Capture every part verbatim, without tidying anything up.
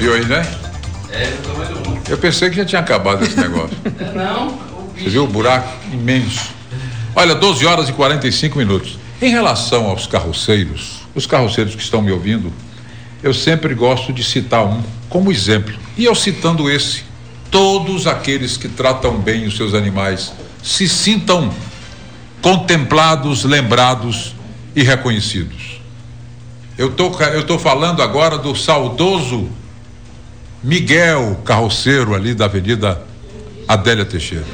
viu aí, né? É, eu tô mais um. Eu pensei que já tinha acabado esse negócio. Não. Você viu o buraco imenso? Olha, doze horas e quarenta e cinco minutos. Em relação aos carroceiros, os carroceiros que estão me ouvindo, eu sempre gosto de citar um como exemplo. E eu citando esse, todos aqueles que tratam bem os seus animais se sintam contemplados, lembrados e reconhecidos. Eu tô, eu tô falando agora do saudoso Miguel Carroceiro, ali da Avenida Adélia Teixeira.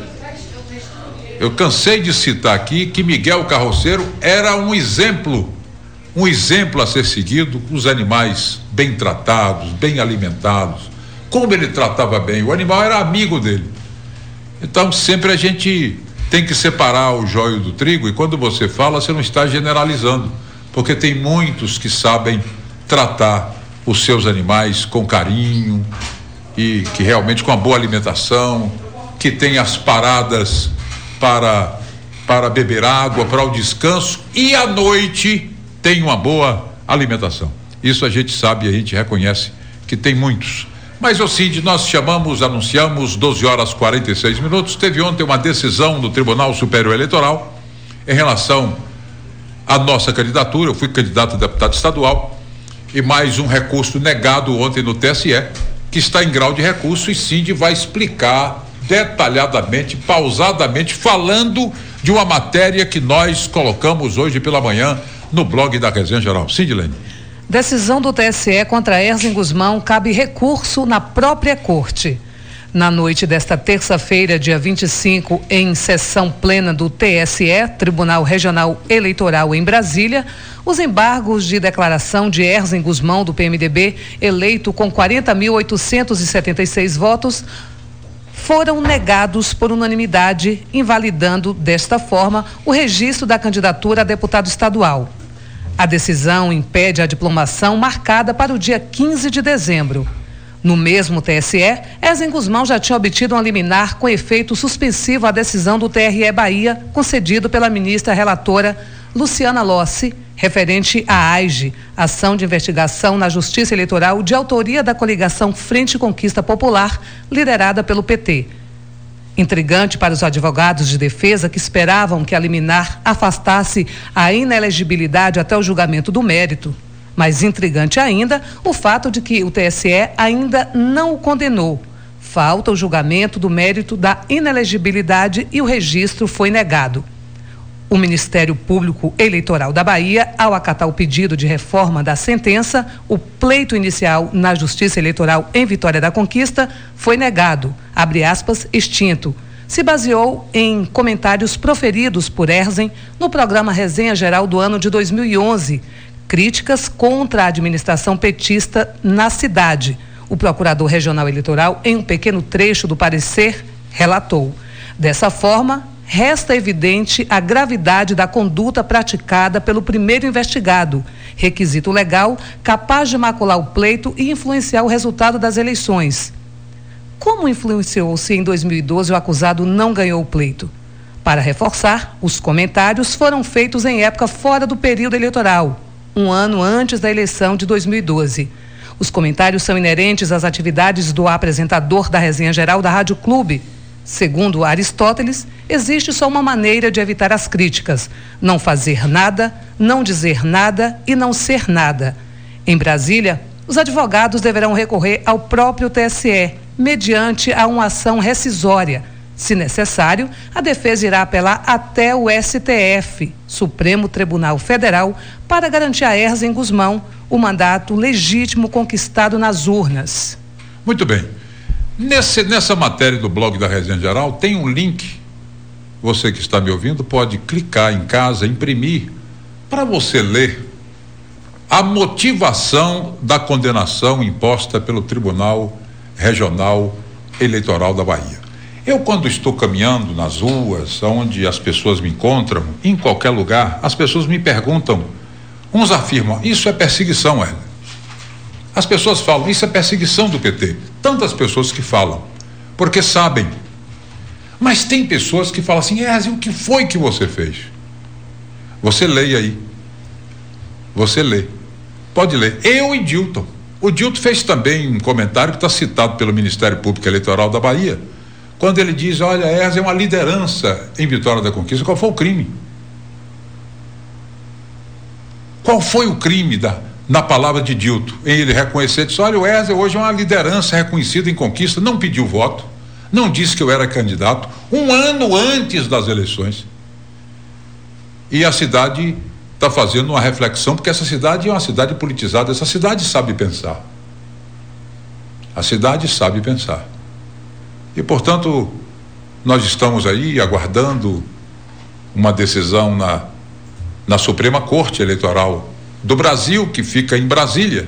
Eu cansei de citar aqui que Miguel Carroceiro era um exemplo, um exemplo a ser seguido, os animais bem tratados, bem alimentados, como ele tratava bem, o animal era amigo dele. Então sempre a gente tem que separar o joio do trigo, e quando você fala, você não está generalizando, porque tem muitos que sabem tratar os seus animais com carinho e que realmente com uma boa alimentação, que tem as paradas para para beber água, para o descanso, e à noite tem uma boa alimentação. Isso a gente sabe, a gente reconhece que tem muitos. Mas, ô Cid, nós chamamos, anunciamos, doze horas e quarenta e seis minutos. Teve ontem uma decisão do Tribunal Superior Eleitoral em relação à nossa candidatura. Eu fui candidato a deputado estadual e mais um recurso negado ontem no T S E, que está em grau de recurso, e Cid vai explicar detalhadamente, pausadamente, falando de uma matéria que nós colocamos hoje pela manhã no blog da Resenha Geral. Sidlene. Decisão do T S E contra Erzin Gusmão cabe recurso na própria corte. Na noite desta terça-feira, dia vinte e cinco, em sessão plena do T S E, Tribunal Regional Eleitoral em Brasília, os embargos de declaração de Erzin Gusmão, do P M D B, eleito com quarenta mil oitocentos e setenta e seis votos, foram negados por unanimidade, invalidando desta forma o registro da candidatura a deputado estadual. A decisão impede a diplomação marcada para o dia quinze de dezembro. No mesmo T S E, Erzin Gusmão já tinha obtido um liminar com efeito suspensivo à decisão do T R E Bahia, concedido pela ministra relatora Luciana Lossi, referente à A I G, Ação de Investigação na Justiça Eleitoral, de autoria da coligação Frente Conquista Popular, liderada pelo P T. Intrigante para os advogados de defesa, que esperavam que a liminar afastasse a inelegibilidade até o julgamento do mérito. Mais intrigante ainda o fato de que o T S E ainda não o condenou. Falta o julgamento do mérito da inelegibilidade e o registro foi negado. O Ministério Público Eleitoral da Bahia, ao acatar o pedido de reforma da sentença, o pleito inicial na Justiça Eleitoral em Vitória da Conquista foi negado, abre aspas, extinto. Se baseou em comentários proferidos por Erzin no programa Resenha Geral do ano de dois mil e onze, críticas contra a administração petista na cidade. O procurador regional eleitoral, em um pequeno trecho do parecer, relatou. Dessa forma, resta evidente a gravidade da conduta praticada pelo primeiro investigado, requisito legal capaz de macular o pleito e influenciar o resultado das eleições. Como influenciou se em dois mil e doze o acusado não ganhou o pleito? Para reforçar, os comentários foram feitos em época fora do período eleitoral, um ano antes da eleição de dois mil e doze. Os comentários são inerentes às atividades do apresentador da Resenha Geral da Rádio Clube. Segundo Aristóteles, existe só uma maneira de evitar as críticas: não fazer nada, não dizer nada e não ser nada. Em Brasília, os advogados deverão recorrer ao próprio T S E, mediante a uma ação rescisória. Se necessário, a defesa irá apelar até o S T F, Supremo Tribunal Federal, para garantir a Erzin Gusmão o mandato legítimo conquistado nas urnas. Muito bem. Nesse, nessa matéria do blog da Resenha Geral tem um link. Você que está me ouvindo pode clicar em casa, imprimir, para você ler a motivação da condenação imposta pelo Tribunal Regional Eleitoral da Bahia. Eu, quando estou caminhando nas ruas, onde as pessoas me encontram, em qualquer lugar, as pessoas me perguntam, uns afirmam, isso é perseguição, Hélio. As pessoas falam, isso é perseguição do P T. Tantas pessoas que falam, porque sabem. Mas tem pessoas que falam assim, Erzin, o que foi que você fez? Você leia aí. Você lê. Pode ler. Eu e Dilton. O Dilto fez também um comentário que está citado pelo Ministério Público Eleitoral da Bahia, quando ele diz, olha, a Erza é uma liderança em Vitória da Conquista. Qual foi o crime? Qual foi o crime da, na palavra de Dilto? Em ele reconhecer, disse, olha, o Erza hoje é uma liderança reconhecida em Conquista, não pediu voto, não disse que eu era candidato, um ano antes das eleições. E a cidade está fazendo uma reflexão, porque essa cidade é uma cidade politizada, essa cidade sabe pensar. A cidade sabe pensar. E, portanto, nós estamos aí aguardando uma decisão na, na Suprema Corte Eleitoral do Brasil, que fica em Brasília.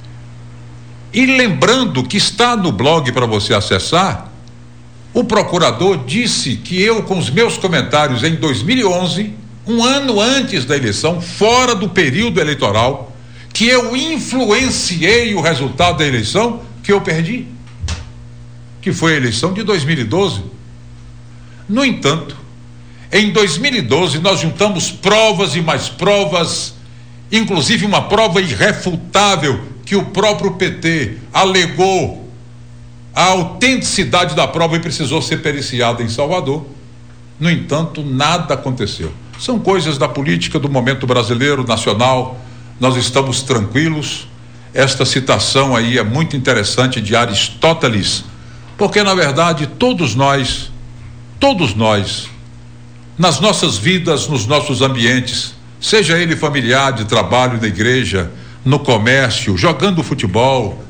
E lembrando que está no blog para você acessar, o procurador disse que eu, com os meus comentários em dois mil e onze, um ano antes da eleição, fora do período eleitoral, que eu influenciei o resultado da eleição, que eu perdi, que foi a eleição de dois mil e doze. No entanto, em dois mil e doze nós juntamos provas e mais provas, inclusive uma prova irrefutável que o próprio P T alegou a autenticidade da prova e precisou ser periciada em Salvador. No entanto, nada aconteceu. São coisas da política do momento brasileiro, nacional. Nós estamos tranquilos. Esta citação aí é muito interessante de Aristóteles, porque na verdade todos nós, todos nós, nas nossas vidas, nos nossos ambientes, seja ele familiar, de trabalho, na igreja, no comércio, jogando futebol,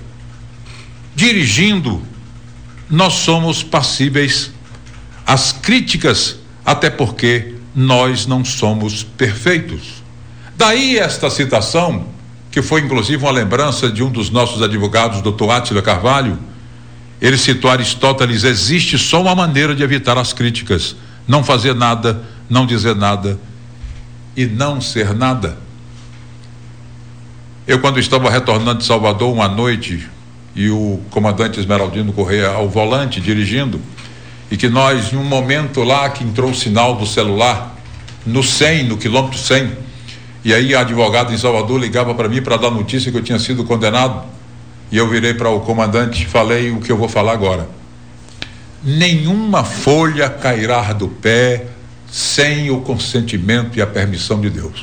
dirigindo, nós somos passíveis às críticas, até porque nós não somos perfeitos. Daí esta citação, que foi inclusive uma lembrança de um dos nossos advogados, doutor Átila Carvalho. Ele citou Aristóteles: existe só uma maneira de evitar as críticas, não fazer nada, não dizer nada e não ser nada. Eu, quando estava retornando de Salvador uma noite, e o comandante Esmeraldino Correia ao volante, dirigindo, e que nós, em um momento lá que entrou o sinal do celular, no cem, no quilômetro cem, e aí a advogada em Salvador ligava para mim para dar notícia que eu tinha sido condenado, e eu virei para o comandante e falei o que eu vou falar agora: nenhuma folha cairá do pé sem o consentimento e a permissão de Deus.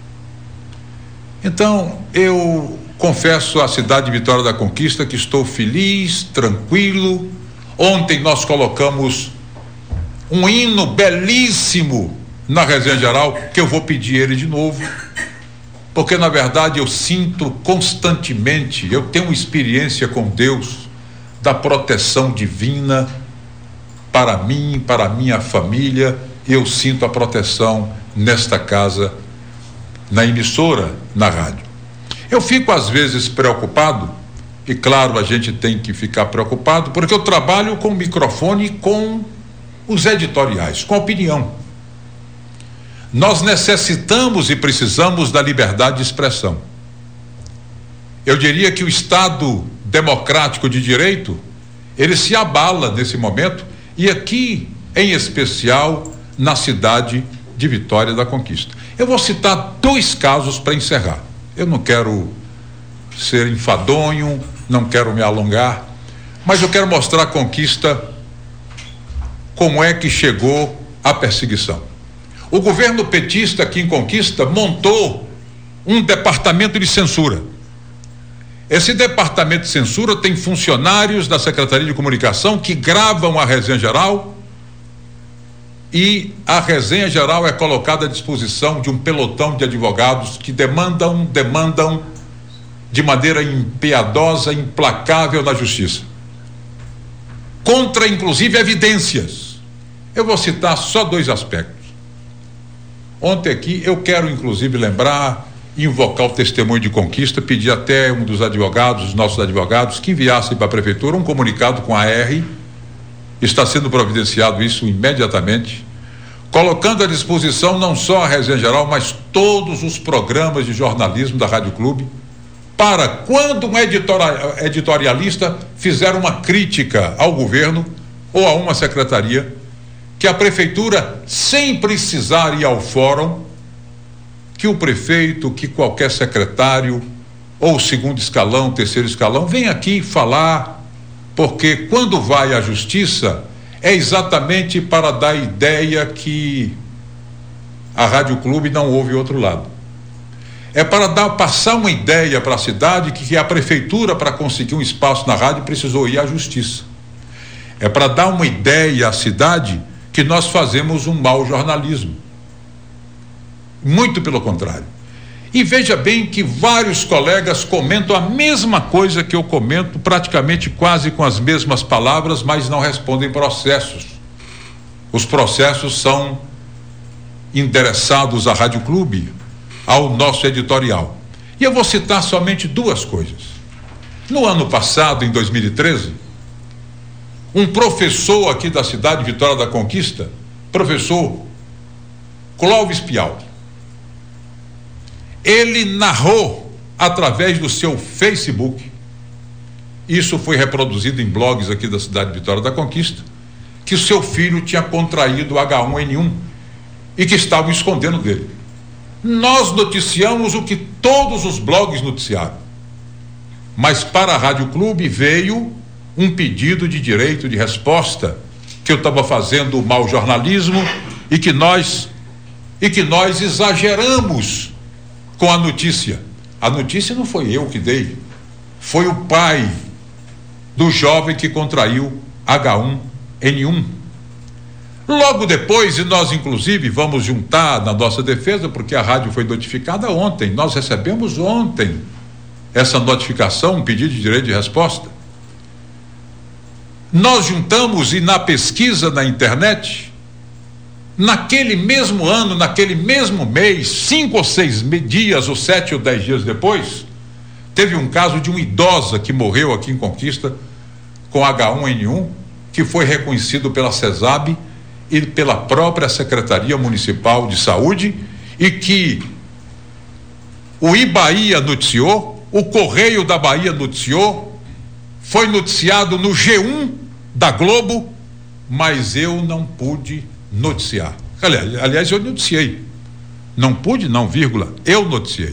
Então, eu confesso à cidade de Vitória da Conquista que estou feliz, tranquilo. Ontem nós colocamos um hino belíssimo na resenha geral, que eu vou pedir ele de novo, porque na verdade eu sinto constantemente, eu tenho uma experiência com Deus da proteção divina para mim, para a minha família. Eu sinto a proteção nesta casa, na emissora, na rádio. Eu fico às vezes preocupado, e claro, a gente tem que ficar preocupado, porque eu trabalho com o microfone, com os editoriais, com a opinião. Nós necessitamos e precisamos da liberdade de expressão. Eu diria que o Estado democrático de direito, ele se abala nesse momento, e aqui, em especial, na cidade de Vitória da Conquista. Eu vou citar dois casos para encerrar. Eu não quero ser enfadonho, não quero me alongar, mas eu quero mostrar a Conquista como é que chegou a perseguição. O governo petista aqui em Conquista montou um departamento de censura. Esse departamento de censura tem funcionários da Secretaria de Comunicação que gravam a resenha geral, e a resenha geral é colocada à disposição de um pelotão de advogados que demandam, demandam de maneira impiedosa, implacável na justiça, contra inclusive evidências. Eu vou citar só dois aspectos. Ontem aqui eu quero inclusive lembrar, invocar o testemunho de Conquista, pedir até um dos advogados, os nossos advogados, que enviassem para a prefeitura um comunicado com a R, está sendo providenciado isso imediatamente, colocando à disposição não só a resenha geral, mas todos os programas de jornalismo da Rádio Clube, para quando um editora, editorialista fizer uma crítica ao governo ou a uma secretaria, que a prefeitura, sem precisar ir ao fórum, que o prefeito, que qualquer secretário ou segundo escalão, terceiro escalão, vem aqui falar, porque quando vai à justiça é exatamente para dar ideia que a Rádio Clube não ouve outro lado. É para dar, passar uma ideia para a cidade que, que a prefeitura, para conseguir um espaço na rádio, precisou ir à justiça. É para dar uma ideia à cidade que nós fazemos um mau jornalismo. Muito pelo contrário. E veja bem que vários colegas comentam a mesma coisa que eu comento, praticamente quase com as mesmas palavras, mas não respondem processos. Os processos são endereçados à Rádio Clube, ao nosso editorial. E eu vou citar somente duas coisas. No ano passado, em dois mil e treze, um professor aqui da cidade de Vitória da Conquista, professor Clóvis Pial, ele narrou através do seu Facebook, isso foi reproduzido em blogs aqui da cidade de Vitória da Conquista, que o seu filho tinha contraído H um N um e que estavam escondendo dele. Nós noticiamos o que todos os blogs noticiaram, mas para a Rádio Clube veio um pedido de direito de resposta, que eu estava fazendo mau jornalismo e que nós e que nós exageramos com a notícia. A notícia não foi eu que dei, foi o pai do jovem que contraiu H um N um. Logo depois, e nós inclusive vamos juntar na nossa defesa, porque a rádio foi notificada ontem, nós recebemos ontem essa notificação, um pedido de direito de resposta. Nós juntamos, e na pesquisa na internet, naquele mesmo ano, naquele mesmo mês, cinco ou seis dias, ou sete ou dez dias depois, teve um caso de uma idosa que morreu aqui em Conquista com H um N um, que foi reconhecido pela CESAB e pela própria Secretaria Municipal de Saúde, e que o Ibaía noticiou, o Correio da Bahia noticiou, foi noticiado no G um da Globo, mas eu não pude noticiar. Aliás, aliás, eu noticiei. Não pude, não, vírgula, eu noticiei.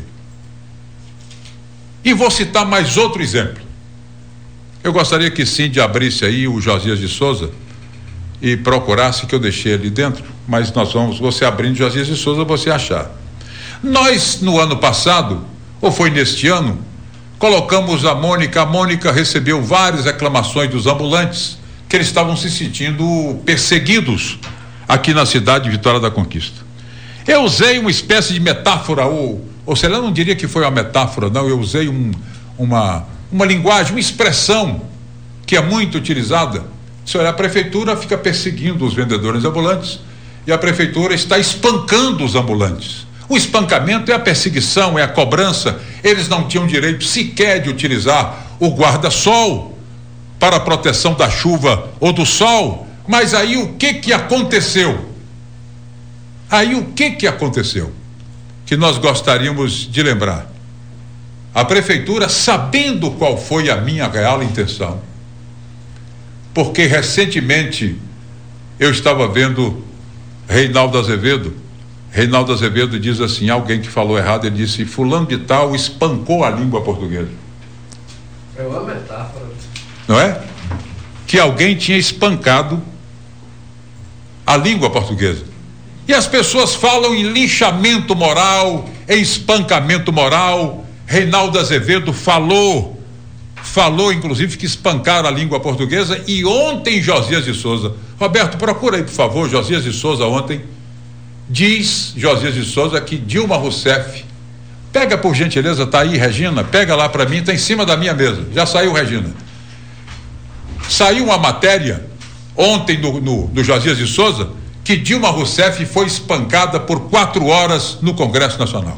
E vou citar mais outro exemplo. Eu gostaria que Cindy abrisse aí o Josias de Souza e procurasse, que eu deixei ali dentro, mas nós vamos, você abrindo Josias de Souza, você achar. Nós, no ano passado, ou foi neste ano, colocamos a Mônica, a Mônica recebeu várias reclamações dos ambulantes, que eles estavam se sentindo perseguidos aqui na cidade de Vitória da Conquista. Eu usei uma espécie de metáfora, ou, ou sei lá, não diria que foi uma metáfora, não, eu usei um, uma, uma linguagem, uma expressão que é muito utilizada. Se olhar, a prefeitura fica perseguindo os vendedores ambulantes e a prefeitura está espancando os ambulantes. O espancamento é a perseguição, é a cobrança. Eles não tinham direito sequer de utilizar o guarda-sol para a proteção da chuva ou do sol. Mas aí o que que aconteceu? Aí o que que aconteceu? Que nós gostaríamos de lembrar. A prefeitura, sabendo qual foi a minha real intenção, porque recentemente eu estava vendo Reinaldo Azevedo, Reinaldo Azevedo diz assim, alguém que falou errado, ele disse, fulano de tal espancou a língua portuguesa. É uma metáfora. Não é? Que alguém tinha espancado a língua portuguesa. E as pessoas falam em linchamento moral, em espancamento moral. Reinaldo Azevedo falou, falou inclusive que espancaram a língua portuguesa, e ontem Josias de Souza, Roberto, procura aí por favor, Josias de Souza ontem, diz Josias de Souza que Dilma Rousseff, pega por gentileza, tá aí Regina, pega lá para mim, tá em cima da minha mesa, já saiu Regina. Saiu uma matéria ontem no, no, no Josias de Souza que Dilma Rousseff foi espancada por quatro horas no Congresso Nacional.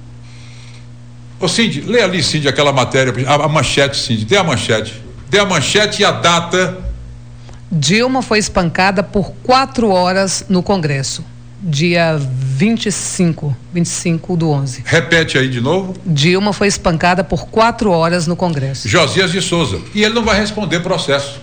Ô Cindy, lê ali, Cindy, aquela matéria, a, a manchete, Cindy, dê a manchete, dê a manchete e a data. Dilma foi espancada por quatro horas no Congresso, dia vinte e cinco do onze. Repete aí de novo. Dilma foi espancada por quatro horas no Congresso. Josias de Souza, e ele não vai responder processo.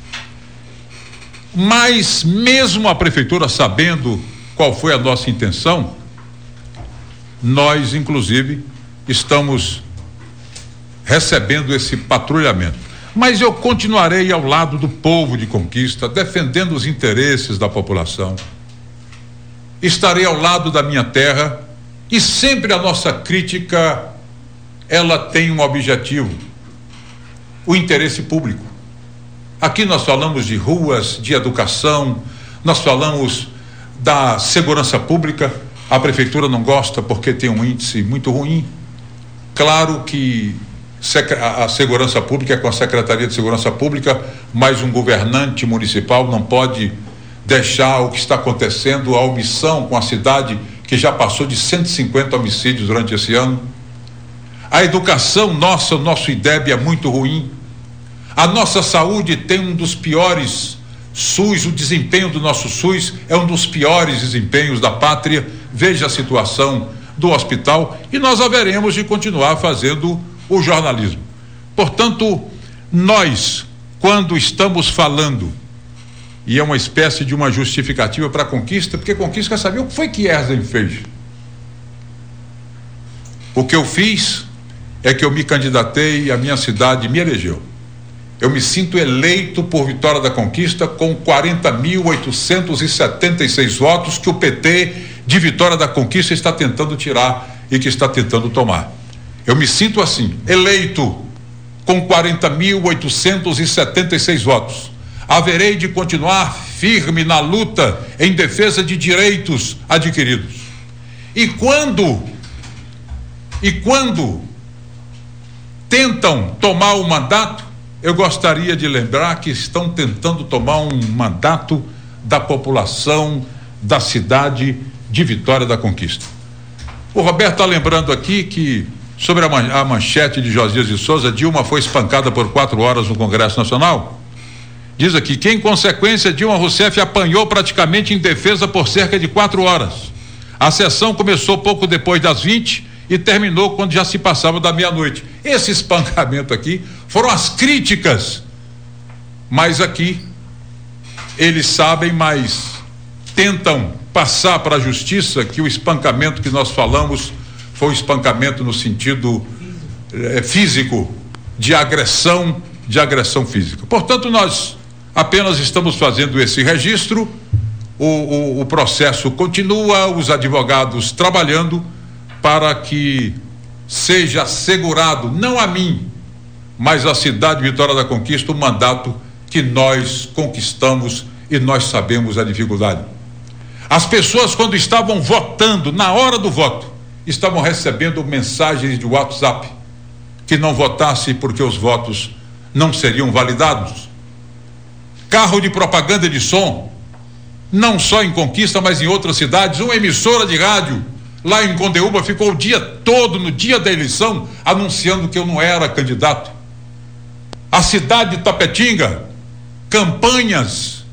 Mas mesmo a prefeitura sabendo qual foi a nossa intenção, nós inclusive estamos recebendo esse patrulhamento. Mas eu continuarei ao lado do povo de Conquista, defendendo os interesses da população. Estarei ao lado da minha terra e sempre a nossa crítica, ela tem um objetivo: o interesse público. Aqui nós falamos de ruas, de educação, nós falamos da segurança pública. A prefeitura não gosta porque tem um índice muito ruim. Claro que a segurança pública é com a Secretaria de Segurança Pública, mas um governante municipal não pode deixar o que está acontecendo, a omissão com a cidade, que já passou de cento e cinquenta homicídios durante esse ano. A educação nossa, o nosso I D E B é muito ruim. A nossa saúde tem um dos piores SUS, o desempenho do nosso SUS é um dos piores desempenhos da pátria. Veja a situação do hospital e nós haveremos de continuar fazendo o jornalismo. Portanto, nós, quando estamos falando, e é uma espécie de uma justificativa para a Conquista, porque Conquista quer saber o que foi que Erzen fez. O que eu fiz é que eu me candidatei e a minha cidade me elegeu. Eu me sinto eleito por Vitória da Conquista com quarenta mil oitocentos e setenta e seis votos que o P T de Vitória da Conquista está tentando tirar e que está tentando tomar. Eu me sinto assim, eleito com quarenta mil oitocentos e setenta e seis votos. Haverei de continuar firme na luta em defesa de direitos adquiridos. E quando, e quando tentam tomar o mandato, eu gostaria de lembrar que estão tentando tomar um mandato da população da cidade de Vitória da Conquista. O Roberto está lembrando aqui que, sobre a, man- a manchete de Josias de Souza, Dilma foi espancada por quatro horas no Congresso Nacional. Diz aqui que, em consequência, Dilma Rousseff apanhou praticamente em defesa por cerca de quatro horas. A sessão começou pouco depois das vinte e terminou quando já se passava da meia-noite. Esse espancamento aqui foram as críticas, mas aqui eles sabem, mas tentam passar para a justiça que o espancamento que nós falamos foi um espancamento no sentido eh, físico, de agressão, de agressão física. Portanto, nós apenas estamos fazendo esse registro, o, o, o processo continua, os advogados trabalhando para que seja assegurado, não a mim, mas à cidade de Vitória da Conquista, o mandato que nós conquistamos e nós sabemos a dificuldade. As pessoas, quando estavam votando, na hora do voto, estavam recebendo mensagens de WhatsApp que não votasse porque os votos não seriam validados. Carro de propaganda de som, não só em Conquista, mas em outras cidades. Uma emissora de rádio lá em Condeúba ficou o dia todo, no dia da eleição, anunciando que eu não era candidato. A cidade de Tapetinga, campanhas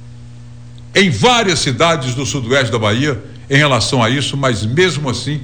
em várias cidades do sudoeste da Bahia em relação a isso, mas mesmo assim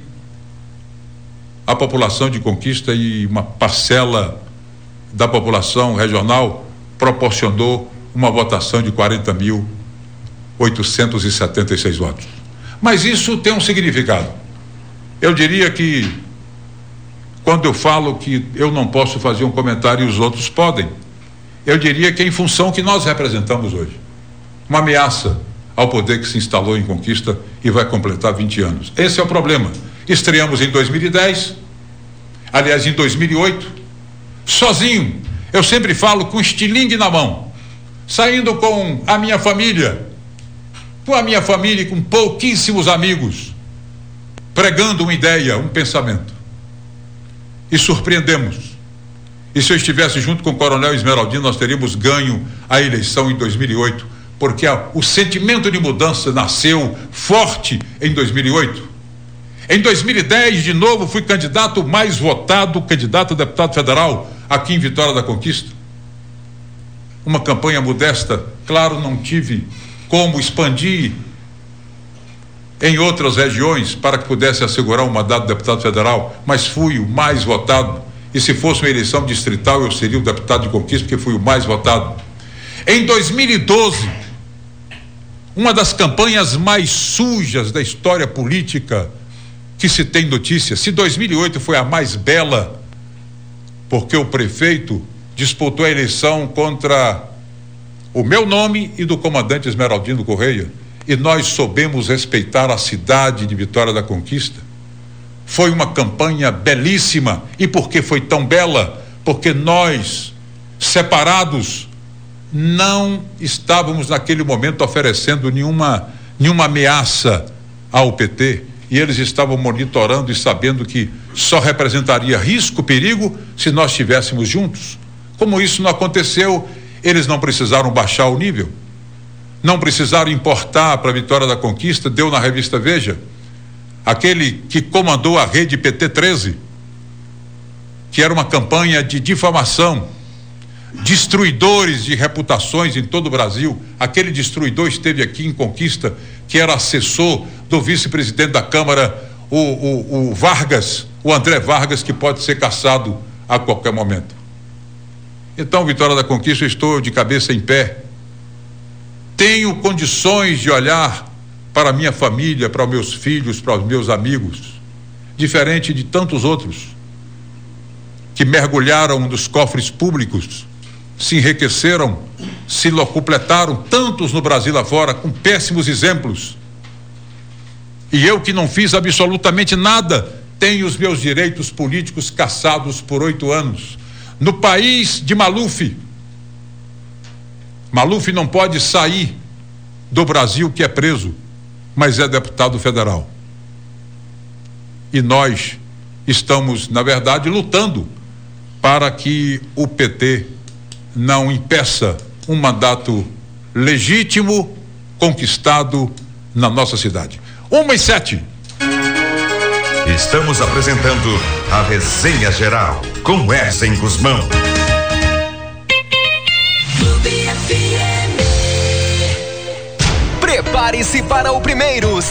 a população de Conquista e uma parcela da população regional proporcionou uma votação de quarenta mil oitocentos e setenta e seis votos. Mas isso tem um significado. Eu diria que quando eu falo que eu não posso fazer um comentário e os outros podem, eu diria que é em função que nós representamos hoje. Uma ameaça ao poder que se instalou em Conquista e vai completar vinte anos. Esse é o problema. Estreamos em dois mil e dez, aliás, em dois mil e oito, sozinho. Eu sempre falo com estilingue na mão, saindo com a minha família, com a minha família e com pouquíssimos amigos, pregando uma ideia, um pensamento. E surpreendemos. E se eu estivesse junto com o Coronel Esmeraldino, nós teríamos ganho a eleição em dois mil e oito, porque a, o sentimento de mudança nasceu forte em dois mil e oito. Em dois mil e dez, de novo, fui candidato mais votado, candidato a deputado federal aqui em Vitória da Conquista. Uma campanha modesta, claro, não tive como expandir em outras regiões para que pudesse assegurar um mandato de deputado federal, mas fui o mais votado. E se fosse uma eleição distrital, eu seria o deputado de Conquista, porque fui o mais votado. Em dois mil e doze, uma das campanhas mais sujas da história política que se tem notícia, se dois mil e oito foi a mais bela, porque o prefeito disputou a eleição contra o meu nome e do comandante Esmeraldino Correia, e nós soubemos respeitar a cidade de Vitória da Conquista. Foi uma campanha belíssima. E por que foi tão bela? Porque nós, separados, não estávamos naquele momento oferecendo nenhuma, nenhuma ameaça ao P T, e eles estavam monitorando e sabendo que só representaria risco, perigo, se nós estivéssemos juntos. Como isso não aconteceu, eles não precisaram baixar o nível, não precisaram importar para a Vitória da Conquista. Deu na revista Veja, aquele que comandou a rede P T treze, que era uma campanha de difamação, destruidores de reputações em todo o Brasil. Aquele destruidor esteve aqui em Conquista, que era assessor do vice-presidente da Câmara, o, o, o Vargas, o André Vargas, que pode ser caçado a qualquer momento. Então, Vitória da Conquista, eu estou de cabeça em pé. Tenho condições de olhar para a minha família, para os meus filhos, para os meus amigos, diferente de tantos outros que mergulharam nos cofres públicos, se enriqueceram, se locupletaram, tantos no Brasil lá fora, com péssimos exemplos. E eu, que não fiz absolutamente nada, tenho os meus direitos políticos cassados por oito anos. No país de Maluf, Maluf não pode sair do Brasil, que é preso, mas é deputado federal. E nós estamos, na verdade, lutando para que o P T não impeça um mandato legítimo conquistado na nossa cidade. Uma e sete. Estamos apresentando a Resenha Geral com Erzen Guzmão. Prepare-se para o primeiro